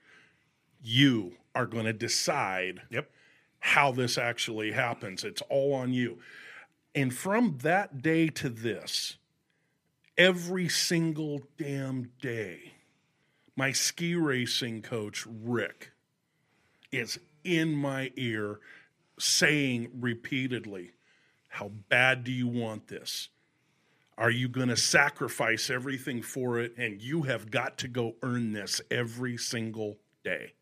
You are going to decide Yep. how this actually happens. It's all on you. And from that day to this, every single damn day, my ski racing coach, Rick, is in my ear saying repeatedly, how bad do you want this? Are you going to sacrifice everything for it? And you have got to go earn this every single day.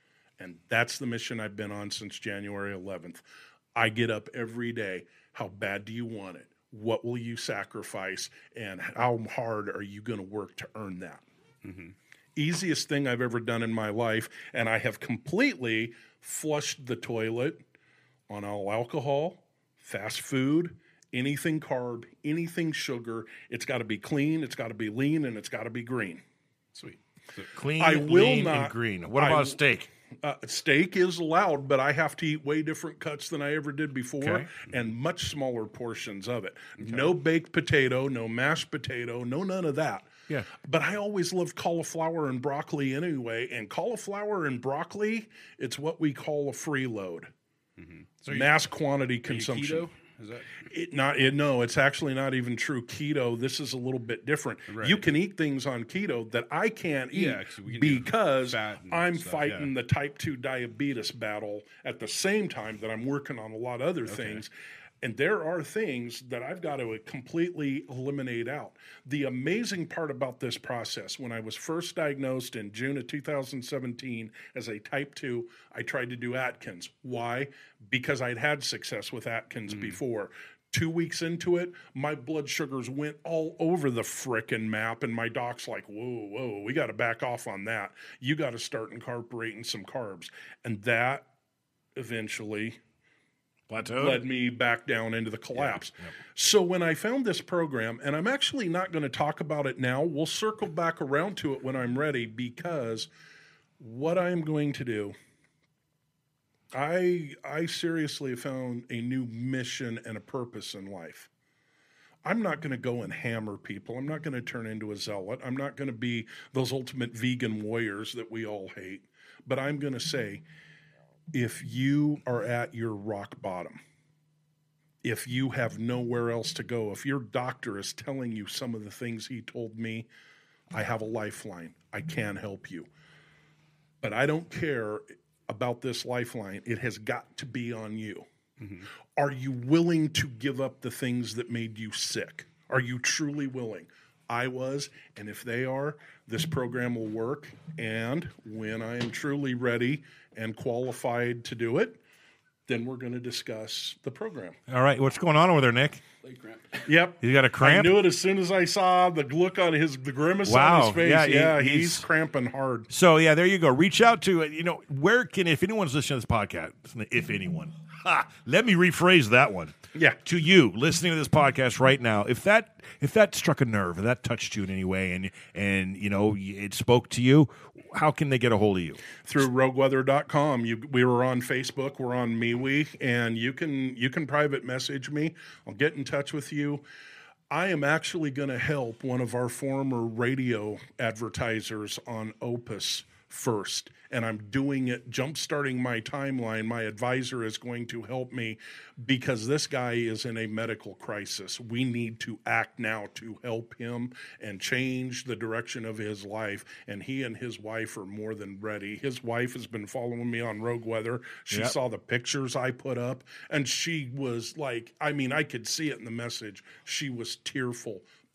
And that's the mission I've been on since January eleventh. I get up every day. How bad do you want it? What will you sacrifice? And how hard are you going to work to earn that? Mm-hmm. Easiest thing I've ever done in my life. And I have completely flushed the toilet on all alcohol, fast food, anything carb, anything sugar. It's got to be clean, it's got to be lean, and it's got to be green. Sweet. Clean, I will lean, not- and green. What I about will- a steak? Uh, steak is allowed, but I have to eat way different cuts than I ever did before, Okay. and much smaller portions of it. No baked potato, no mashed potato, no none of that. Yeah. But I always loved cauliflower and broccoli anyway, and cauliflower and broccoli, it's what we call a freeload. So you- Mass quantity are you consumption. keto? Is that It not it, no, it's actually not even true keto. This is a little bit different. Right. You can eat things on keto that I can't eat Yeah, 'cause we can do because fat and I'm stuff, fighting yeah. the type two diabetes battle at the same time that I'm working on a lot of other things. And there are things that I've got to completely eliminate out. The amazing part about this process, when I was first diagnosed in June of two thousand seventeen as a type two, I tried to do Atkins. Why? Because I'd had success with Atkins before. Two weeks into it, my blood sugars went all over the frickin' map, and my doc's like, whoa, whoa, we got to back off on that. You got to start incorporating some carbs. And that eventually Plateau. led me back down into the collapse. So when I found this program, and I'm actually not going to talk about it now, we'll circle back around to it when I'm ready, because what I'm going to do, I I seriously have found a new mission and a purpose in life. I'm not going to go and hammer people. I'm not going to turn into a zealot. I'm not going to be those ultimate vegan warriors that we all hate. But I'm going to say, if you are at your rock bottom, if you have nowhere else to go, if your doctor is telling you some of the things he told me, I have a lifeline. I can help you. But I don't care about this lifeline. It has got to be on you. Mm-hmm. Are you willing to give up the things that made you sick? Are you truly willing? I was, and if they are, this program will work. And when I am truly ready and qualified to do it, then we're going to discuss the program. All right, what's going on over there, Nick? Yep. You got a I cramp? knew it as soon as I saw the look on his, the grimace Wow. on his face. Yeah, Yeah, he- he's, he's- cramping hard. So yeah, there you go. Reach out to you know where can if anyone's listening to this podcast, if anyone, ha, let me rephrase that one. Yeah. To you listening to this podcast right now, if that if that struck a nerve, if that touched you in any way, and and you know it spoke to you, how can they get a hold of you? Through rogue weather dot com. You, we were on Facebook, we're on MeWe, and you can you can private message me. I'll get in touch with you. I am actually going to help one of our former radio advertisers on Opus first, and I'm doing it, jump-starting my timeline. My advisor is going to help me because this guy is in a medical crisis. We need to act now to help him and change the direction of his life, and he and his wife are more than ready. His wife has been following me on Rogue Weather. She Yep. saw the pictures I put up, and she was like, I mean, I could see it in the message. She was tearful,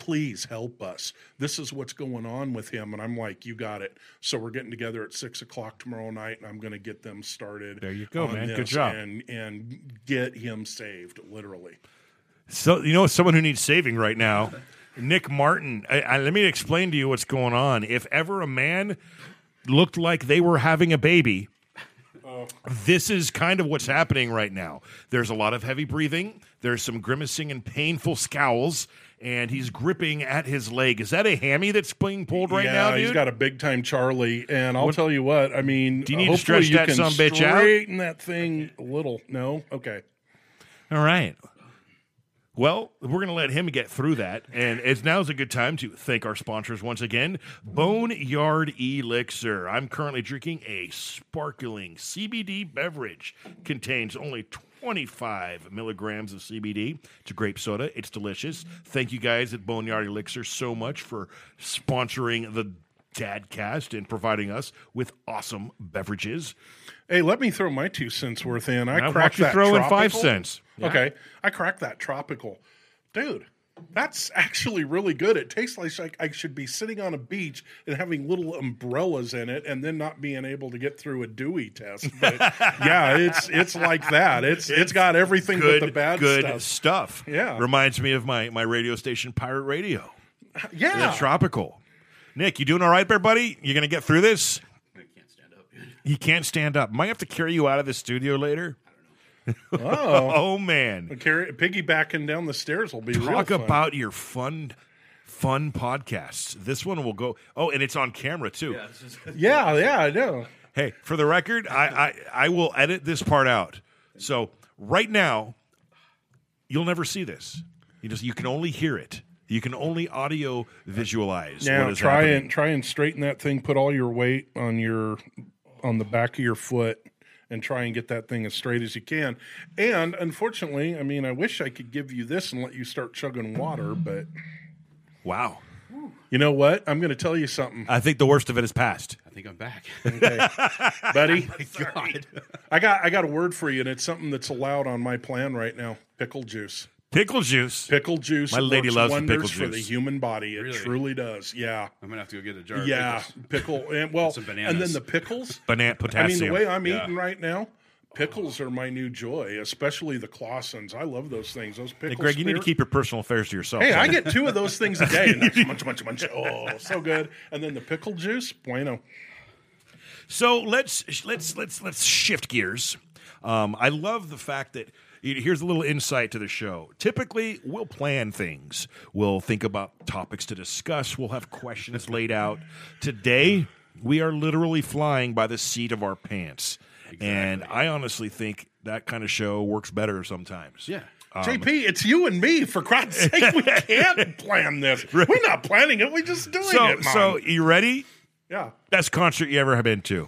please help us. This is what's going on with him. And I'm like, you got it. So we're getting together at six o'clock tomorrow night, and I'm going to get them started. There you go, on man. this Good job. And, and get him saved, literally. So, you know, someone who needs saving right now, Nick Martin. I, I, let me explain to you what's going on. If ever a man looked like they were having a baby, this is kind of what's happening right now. There's a lot of heavy breathing. There's some grimacing and painful scowls, and he's gripping at his leg. Is that a hammy that's being pulled right yeah, now, dude? he's got a big time Charlie, and I'll What- tell you what. I mean, Do you need to hopefully stretch you that can sumbitch out? straighten that thing a little. No, okay. All right. Well, we're going to let him get through that, and it's now's a good time to thank our sponsors once again. Boneyard Elixir. I'm currently drinking a sparkling C B D beverage. Contains only twenty-five milligrams of C B D. It's a grape soda. It's delicious. Thank you guys at Boneyard Elixir so much for sponsoring the Dadcast and providing us with awesome beverages. Hey, let me throw my two cents worth in. I Now, why cracked don't you that throw in five tropical. cents? Yeah. Okay, I cracked that tropical, dude. That's actually really good. It tastes like I should be sitting on a beach and having little umbrellas in it, and then not being able to get through a Dewey test. But yeah, it's it's like that. It's it's got everything Good, but the bad good stuff. stuff. Yeah. Reminds me of my, my radio station, Pirate Radio. Yeah, It's tropical. Nick, you doing all right there, buddy? You going to get through this? I can't stand up. You can't stand up. Might have to carry you out of the studio later. Oh, Oh, man. carry, piggybacking down the stairs will be real Talk fun. about your fun, fun podcasts. This one will go. Oh, and it's on camera, too. Yeah, yeah, I know. Hey, for the record, I, I, I will edit this part out. So right now, you'll never see this. You just you can only hear it. You can only audio visualize Now what is try happening. and try and straighten that thing. Put all your weight on your on the back of your foot, and try and get that thing as straight as you can. And unfortunately, I mean, I wish I could give you this and let you start chugging water, but Wow. you know what? I'm going to tell you something, I think the worst of it is past. I think I'm back. buddy. God. I got I got a word for you, and it's something that's allowed on my plan right now. Pickle juice. Pickle juice. Pickle juice. My lady works loves the wonders pickle for the juice. human body. It Really? truly does. Yeah. I'm gonna have to go get a jar. Of Yeah, pickles. pickle and well, Some and bananas. then the pickles. Banana I mean, potassium. the way I'm Yeah. eating right now, pickles are my new joy, especially the Clausens. I love those things. Those pickles. Hey, Greg, you need to spear- keep your personal affairs to yourself. Hey, son. I get two of those things a day. And that's munch, munch, munch. Oh, so good. And then the pickle juice, bueno. So let's let's let's let's shift gears. Um, I love the fact that here's a little insight to the show. Typically, we'll plan things. We'll think about topics to discuss. We'll have questions laid out. Today, we are literally flying by the seat of our pants. And I honestly think that kind of show works better sometimes. Yeah. J P, it's you and me. For God's sake, we can't plan this. We're not planning it. We're just doing So, it, Mom. so you ready? yeah. Best concert you ever have been to?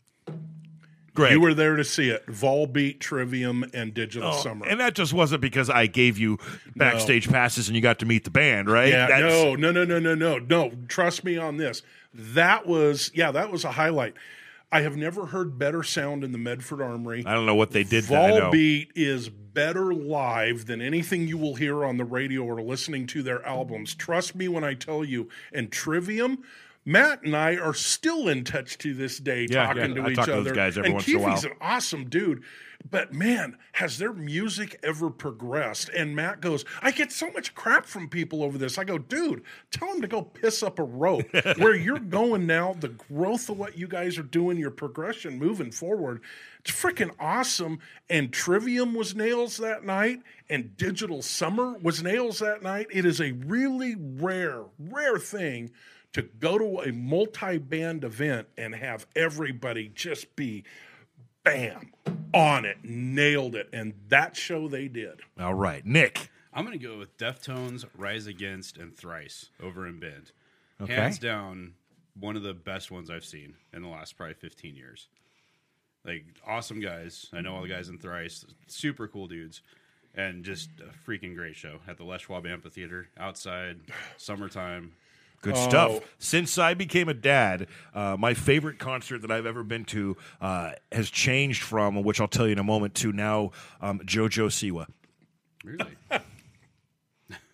Greg. You were there to see it. Volbeat, Trivium, and Digital Oh, Summer. and that just wasn't because I gave you backstage passes and you got to meet the band, right? Yeah, That's- no, no, no, no, no, no, no. Trust me on this. That was, yeah, that was a highlight. I have never heard better sound in the Medford Armory. I don't know what they did. That, I know. Volbeat is better live than anything you will hear on the radio or listening to their albums. Trust me when I tell you. And Trivium, Matt and I are still in touch to this day, Yeah, talking yeah, to I each talk to other. those guys every and once in a while. Keefe's an awesome dude. But man, has their music ever progressed? And Matt goes, I get so much crap from people over this. I go, dude, tell them to go piss up a rope. Where you're going now, the growth of what you guys are doing, your progression moving forward, it's freaking awesome. And Trivium was nails that night, and Digital Summer was nails that night. It is a really rare, rare thing to go to a multi-band event and have everybody just be bam, on it, nailed it. And that show they did. All right, Nick. I'm going to go with Deftones, Rise Against, and Thrice over in Bend. Okay. Hands down, one of the best ones I've seen in the last probably fifteen years. Like, awesome guys. I know all the guys in Thrice. Super cool dudes. And just a freaking great show at the Les Schwab Amphitheater, outside, summertime. Good Oh. stuff. Since I became a dad, uh, my favorite concert that I've ever been to uh, has changed from, which I'll tell you in a moment, to now um, JoJo Siwa. Really?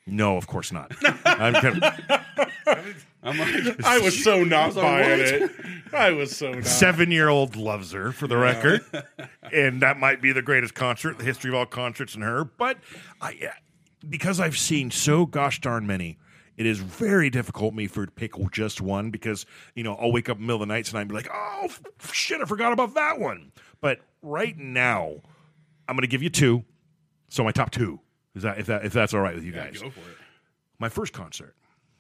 No, of course not. I'm kind of, I'm like, I was so not like, buying what? it. I was so not. seven-year-old loves her, for the record, and that might be the greatest concert in the history of all concerts in her. But I, yeah, because I've seen so gosh darn many, it is very difficult for me for to pick just one because, you know, I'll wake up in the middle of the night and I'll be like, oh, f- shit, I forgot about that one. But right now, I'm going to give you two. So my top two, is that if that if that's all right with you yeah, guys. go for it. My first concert,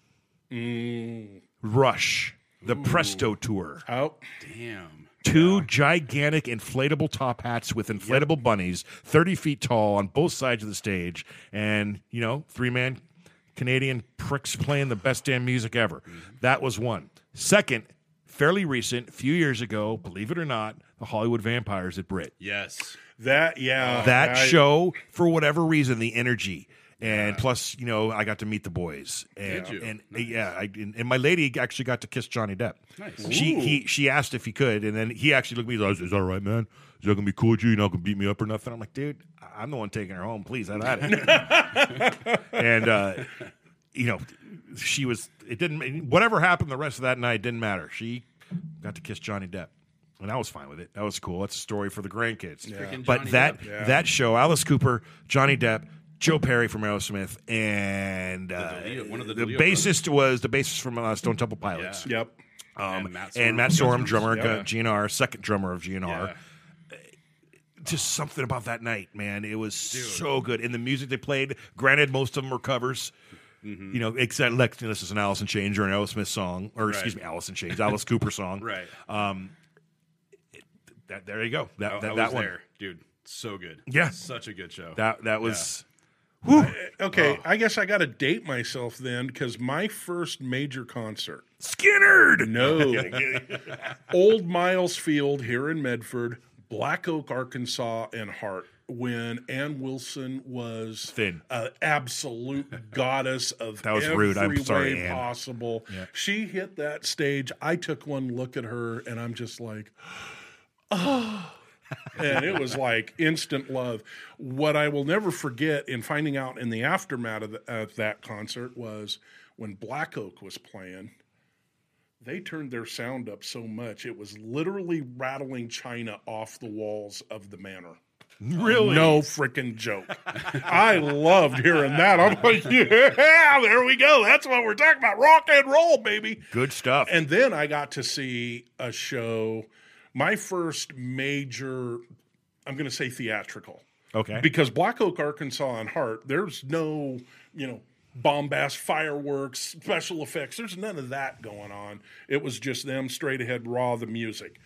Mm. Rush, the Presto Tour. Oh, Damn. Two gigantic inflatable top hats with inflatable bunnies, thirty feet tall on both sides of the stage. And, you know, three-man Canadian pricks playing the best damn music ever. That was one. Second, fairly recent, few years ago, believe it or not, the Hollywood Vampires at Brit. Yes. that yeah. That I- show, for whatever reason, the energy. And plus, you know, I got to meet the boys, and Did you? and yeah, I, and, and my lady actually got to kiss Johnny Depp. Nice. She Ooh. he she asked if he could, and then he actually looked at me. He's like, "Is that all right, man? Is that gonna be cool with you? You're not gonna beat me up or nothing?" I'm like, "Dude, I'm the one taking her home. Please, have at it." And uh, you know, she was. It didn't. Whatever happened the rest of that night didn't matter. She got to kiss Johnny Depp. And I was fine with it. That was cool. That's a story for the grandkids. Freaking But Johnny that Depp. Yeah. that show, Alice Cooper, Johnny Depp, Joe Perry from Aerosmith, and uh, DeLeo- one of the the DeLeo bassist was the bassist from uh, Stone Temple Pilots. Yep. Um, And Matt and Sorum Matt from Sorum, Guns N' drummer Roses. of G N R, second drummer of G N R. Yeah. Just something about that night, man. It was so good. And the music they played, granted, most of them were covers. Mm-hmm. You know, except like, this is an Alice in Chains or an Aerosmith song, or Right. excuse me, Alice in Chains, Alice Cooper song. Right. Um, it- that there you go. That I, that, I that was one. there, dude. So good. Yeah. Such a good show. That that was. Okay, I guess I got to date myself then because my first major concert. Skinnerd. No. Old Miles Field here in Medford, Black Oak, Arkansas, and Hart. When Ann Wilson was Thin. an absolute goddess of That was every rude. I'm sorry, way Ann. possible. She hit that stage. I took one look at her, and I'm just like, oh. And it was like instant love. What I will never forget in finding out in the aftermath of, the, of that concert was when Black Oak was playing, they turned their sound up so much it was literally rattling china off the walls of the manor. Really? No freaking joke. I loved hearing that. I'm like, yeah, there we go. That's what we're talking about. Rock and roll, baby. Good stuff. And then I got to see a show, my first major, I'm going to say theatrical. Okay. Because Black Oak, Arkansas and Hart, there's no, you know, bombast, fireworks, special effects. There's none of that going on. It was just them straight ahead, raw, the music.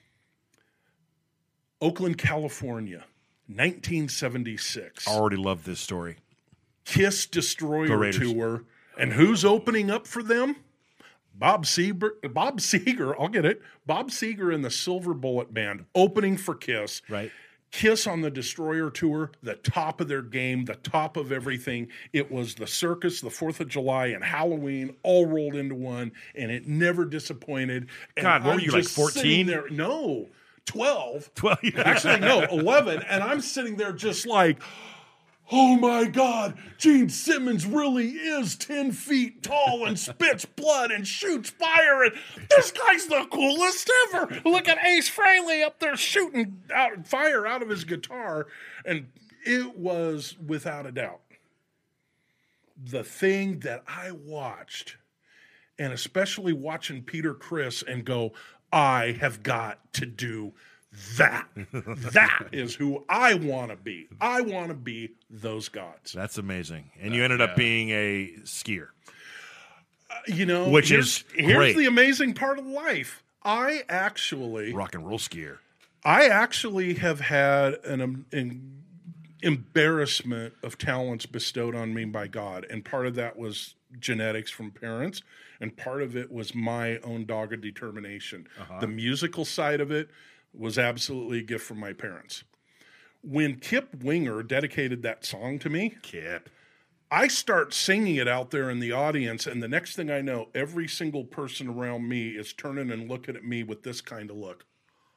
Oakland, California, nineteen seventy-six. Already love this story. Kiss Go Destroyer Raiders. tour. And who's opening up for them? Bob Seger, Bob Seger, I'll get it. Bob Seger and the Silver Bullet Band opening for Kiss. Right. Kiss on the Destroyer tour, the top of their game, the top of everything. It was the circus, the fourth of July, and Halloween all rolled into one, and it never disappointed. And God, what I'm were you, like just sitting fourteen? there- No, twelve. Well, Actually, no, eleven. And I'm sitting there just like, oh my God, Gene Simmons really is ten feet tall and spits blood and shoots fire. And this guy's the coolest ever. Look at Ace Frehley up there shooting out fire out of his guitar. And it was, without a doubt, the thing that I watched, and especially watching Peter Criss and go, I have got to do that. That is who I want to be. I want to be those gods. That's amazing. And you ended up being a skier. You know, Which here's, is here's great. the amazing part of life. I actually, Rock and roll skier. I actually have had an, um, an embarrassment of talents bestowed on me by God, and part of that was genetics from parents, and part of it was my own dogged determination. The musical side of it was absolutely a gift from my parents. When Kip Winger dedicated that song to me, Kip. I start singing it out there in the audience, and the next thing I know, every single person around me is turning and looking at me with this kind of look.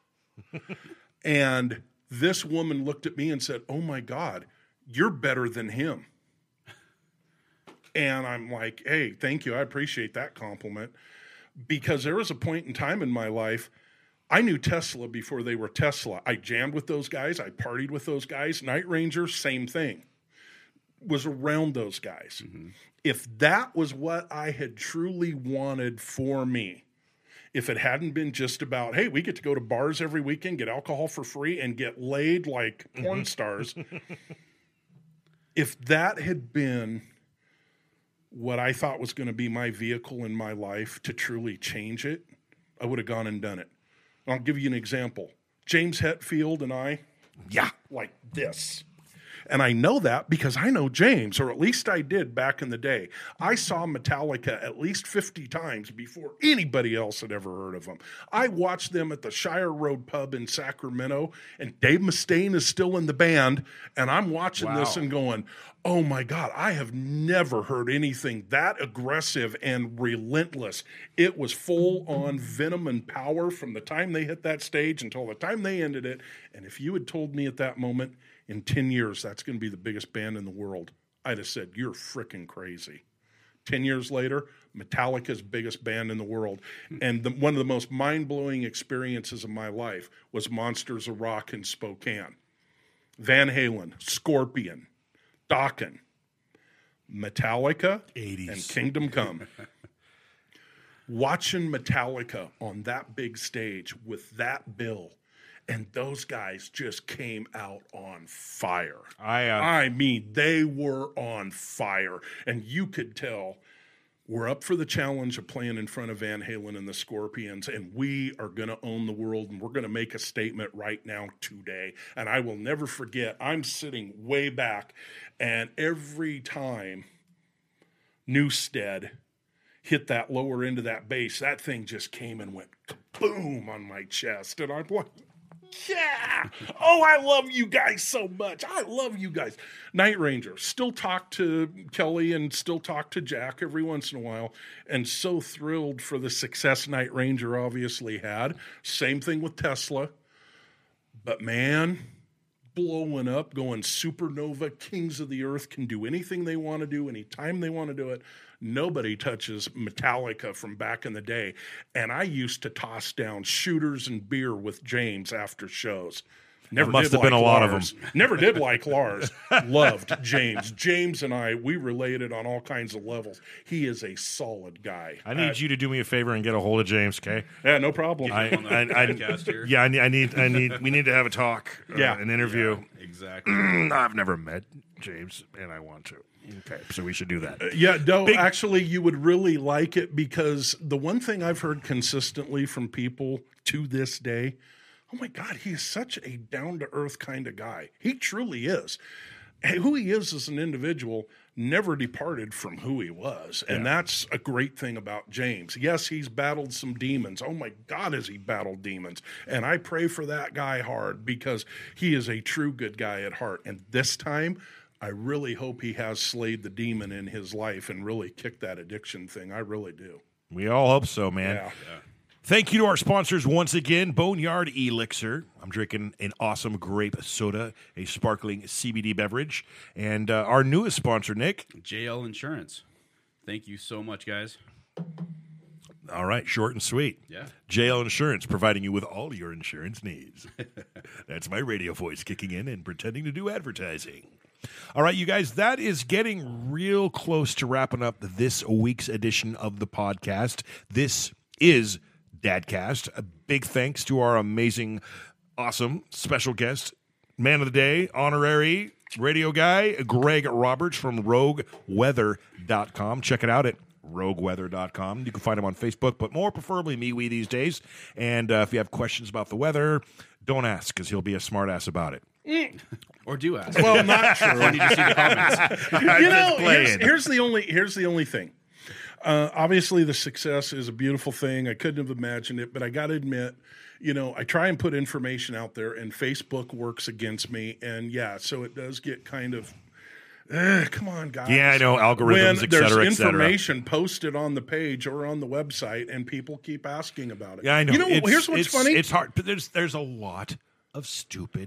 And this woman looked at me and said, oh my God, you're better than him. And I'm like, hey, thank you. I appreciate that compliment. Because there was a point in time in my life, I knew Tesla before they were Tesla. I jammed with those guys. I partied with those guys. Night Ranger, same thing. Was around those guys. Mm-hmm. If that was what I had truly wanted for me, if it hadn't been just about, hey, we get to go to bars every weekend, get alcohol for free, and get laid like porn stars, if that had been what I thought was going to be my vehicle in my life to truly change it, I would have gone and done it. I'll give you an example. James Hetfield and I, yeah, like this. And I know that because I know James, or at least I did back in the day. I saw Metallica at least fifty times before anybody else had ever heard of them. I watched them at the Shire Road Pub in Sacramento, and Dave Mustaine is still in the band, and I'm watching wow. this and going, oh my God, I have never heard anything that aggressive and relentless. It was full on venom and power from the time they hit that stage until the time they ended it. And if you had told me at that moment, in ten years, that's going to be the biggest band in the world, I'd have said, you're freaking crazy. ten years later, Metallica's biggest band in the world. And the, one of the most mind-blowing experiences of my life was Monsters of Rock in Spokane. Van Halen, Scorpion, Dokken, Metallica, eighties. And Kingdom Come. Watching Metallica on that big stage with that bill, and those guys just came out on fire. I, uh, I mean, they were on fire. And you could tell we're up for the challenge of playing in front of Van Halen and the Scorpions, and we are going to own the world, and we're going to make a statement right now today. And I will never forget, I'm sitting way back, and every time Newstead hit that lower end of that bass, that thing just came and went boom on my chest. And I'm like, yeah. Oh, I love you guys so much. I love you guys. Night Ranger. Still talk to Kelly and still talk to Jack every once in a while. And so thrilled for the success Night Ranger obviously had. Same thing with Tesla. But man, blowing up, going supernova, kings of the earth, can do anything they want to do, anytime they want to do it. Nobody touches Metallica from back in the day. And I used to toss down shooters and beer with James after shows. Never must did have been like a lot of Lars. them. Never did like Lars. Loved James. James and I, we related on all kinds of levels. He is a solid guy. I need uh, you to do me a favor and get a hold of James, okay? Yeah, no problem. I, I, I, yeah, I need, I need, I need, we need to have a talk, uh, yeah, an interview. Yeah, exactly. I've never met James, and I want to. Okay, so we should do that. Uh, yeah, no, Big- actually, you would really like it because the one thing I've heard consistently from people to this day, oh my God, he is such a down-to-earth kind of guy. He truly is. Hey, who he is as an individual never departed from who he was. And yeah. that's a great thing about James. Yes, he's battled some demons. Oh my God, has he battled demons. And I pray for that guy hard because he is a true good guy at heart. And this time, I really hope he has slayed the demon in his life and really kicked that addiction thing. I really do. We all hope so, man. Yeah. yeah. Thank you to our sponsors once again, Boneyard Elixir. I'm drinking an awesome grape soda, a sparkling C B D beverage. And uh, our newest sponsor, Nick. J L Insurance. Thank you so much, guys. All right, short and sweet. Yeah. J L Insurance, providing you with all your insurance needs. That's my radio voice kicking in and pretending to do advertising. All right, you guys, that is getting real close to wrapping up this week's edition of the podcast. This is Dadcast. A big thanks to our amazing, awesome special guest, man of the day, honorary radio guy, Greg Roberts from rogue weather dot com. Check it out at rogue weather dot com. You can find him on Facebook, but more preferably MeWe these days. And uh, if you have questions about the weather, don't ask because he'll be a smart ass about it. Mm. Or do ask. Well, not true. I need to see the comments. You know, here's, here's the only here's the only thing. Uh, obviously, the success is a beautiful thing. I couldn't have imagined it, but I got to admit, you know, I try and put information out there, and Facebook works against me. And yeah, so it does get kind of, eh, come on, guys. Yeah, I know, algorithms, et cetera, When et cetera. there's information posted on the page or on the website, and people keep asking about it. Yeah, I know. You know, It's- here's what's it's, funny. It's hard, but there's there's a lot of stupid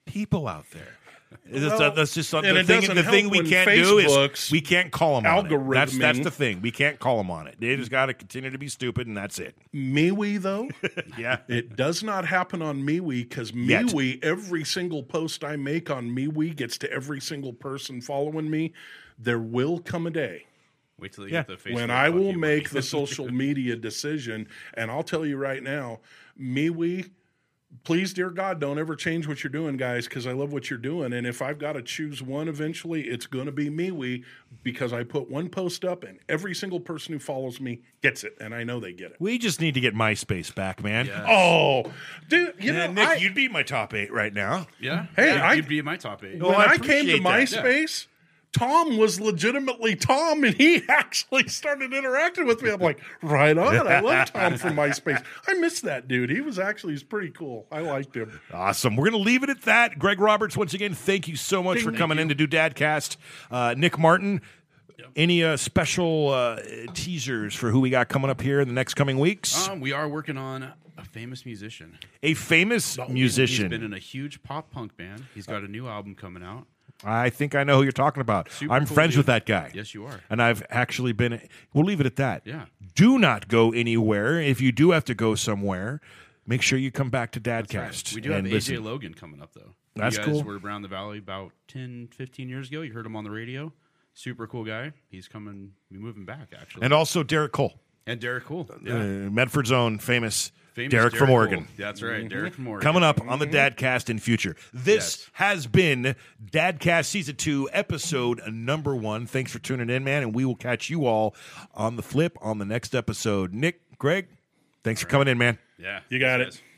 people out there. That's- Well, that's just something. and The it thing, doesn't the help thing we when can't do Facebook's is we can't call them on it. That's that's algorithming- the thing. We can't call them on it. They just got to continue to be stupid, and that's it. MeWe, though, Yeah. it does not happen on MeWe because Yet. MeWe, every single post I make on MeWe gets to every single person following me. There will come a day Wait till they Yeah. get the Facebook. when I fuck will you make money. the social media decision. And I'll tell you right now, MeWe, please, dear God, don't ever change what you're doing, guys, because I love what you're doing. And if I've got to choose one eventually, it's going to be MeWe because I put one post up and every single person who follows me gets it. And I know they get it. We just need to get MySpace back, man. Yeah. Oh, dude, you Yeah, know, Nick, I, you'd be my top eight right now. Yeah. Hey, Yeah, I- you'd be in my top eight. Oh, when I I, came to appreciate that. MySpace, Tom was legitimately Tom, and he actually started interacting with me. I'm like, right on. I love Tom from MySpace. I miss that dude. He was actually he's pretty cool. I liked him. Awesome. We're going to leave it at that. Greg Roberts, once again, thank you so much for coming in to do Dadcast. Uh, Nick Martin, any uh, special uh, teasers for who we got coming up here in the next coming weeks? Um, we are working on a famous musician. A famous musician. He's been in a huge pop punk band. He's got a new album coming out. I think I know who you're talking about. Super I'm cool friends dude. with that guy. Yes, you are. And I've actually been. We'll leave it at that. Yeah. Do not go anywhere. If you do have to go somewhere, make sure you come back to Dadcast. Right. We do have and A J listen. Logan coming up, though. That's you guys cool. were around the valley about ten, fifteen years ago. You heard him on the radio. Super cool guy. He's coming, be moving back, actually. And also Derek Cole, And Derek Cool. Yeah. uh, Medford's own famous, Famous Derek, from Cole. Oregon. That's right. Derek from Oregon. Coming up on the Dadcast in future. This Yes. has been Dadcast Season two, Episode number one. Thanks for tuning in, man, and we will catch you all on the flip on the next episode. Nick, Greg, thanks for coming in, man. Yeah. You got Thanks, it. guys.